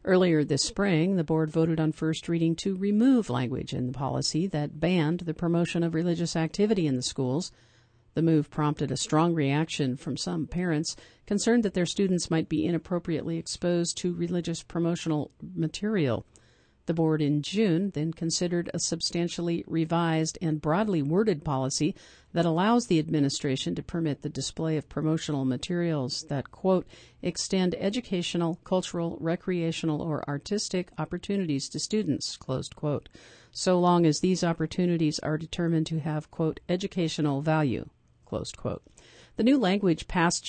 Earlier this spring, the board voted on first reading to remove language in the policy that banned the promotion of religious activity in the schools. The move prompted a strong reaction from some parents concerned that their students might be inappropriately exposed to religious promotional material. The board in June then considered a substantially revised and broadly worded policy that allows the administration to permit the display of promotional materials that, quote, extend educational, cultural, recreational, or artistic opportunities to students, closed quote, so long as these opportunities are determined to have, quote, educational value, closed quote. The new language passed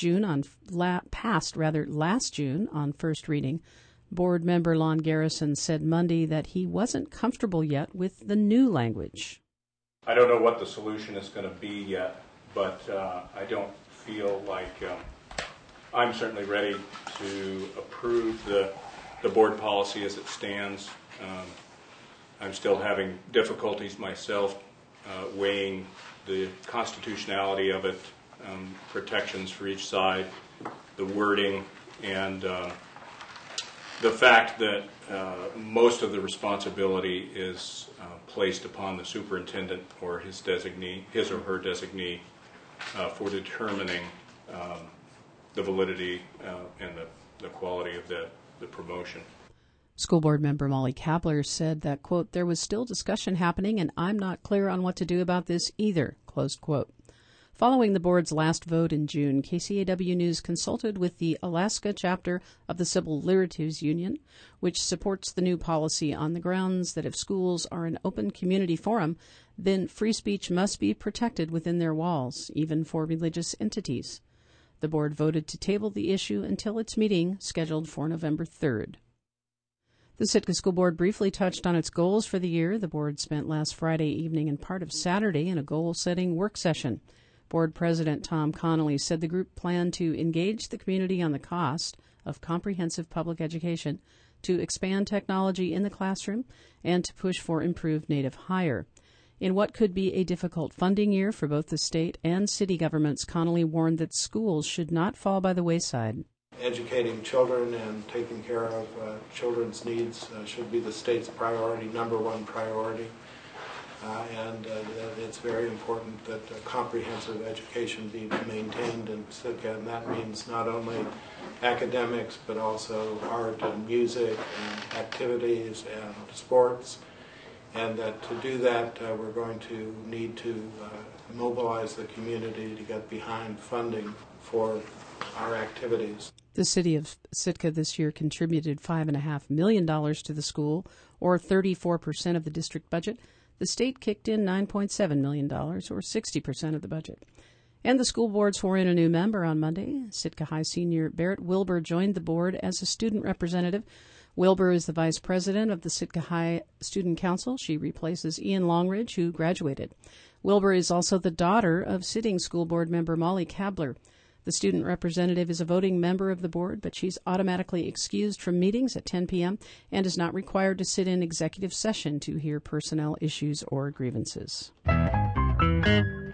last June on first reading. Board member Lon Garrison said Monday that he wasn't comfortable yet with the new language. I don't know what the solution is going to be yet, but I don't feel like I'm certainly ready to approve the board policy as it stands. I'm still having difficulties myself weighing the constitutionality of it, protections for each side, the wording, and the fact that most of the responsibility is placed upon the superintendent or his or her designee, for determining the validity and the quality of the promotion. School board member Molly Kabler said that, quote, there was still discussion happening and I'm not clear on what to do about this either, closed quote. Following the board's last vote in June, KCAW News consulted with the Alaska chapter of the Civil Liberties Union, which supports the new policy on the grounds that if schools are an open community forum, then free speech must be protected within their walls, even for religious entities. The board voted to table the issue until its meeting, scheduled for November 3rd. The Sitka School Board briefly touched on its goals for the year. The board spent last Friday evening and part of Saturday in a goal-setting work session. Board President Tom Connolly said the group planned to engage the community on the cost of comprehensive public education, to expand technology in the classroom, and to push for improved native hire. In what could be a difficult funding year for both the state and city governments, Connolly warned that schools should not fall by the wayside. Educating children and taking care of children's needs should be the state's priority, number one priority. And it's very important that comprehensive education be maintained in Sitka, and that means not only academics but also art and music and activities and sports, and that to do that we're going to need to mobilize the community to get behind funding for our activities. The city of Sitka this year contributed $5.5 million to the school, or 34% of the district budget. The state kicked in $9.7 million, or 60% of the budget. And the school board swore in a new member on Monday. Sitka High senior Barrett Wilbur joined the board as a student representative. Wilbur is the vice president of the Sitka High Student Council. She replaces Ian Longridge, who graduated. Wilbur is also the daughter of sitting school board member Molly Kabler. The student representative is a voting member of the board, but she's automatically excused from meetings at 10 p.m. and is not required to sit in executive session to hear personnel issues or grievances.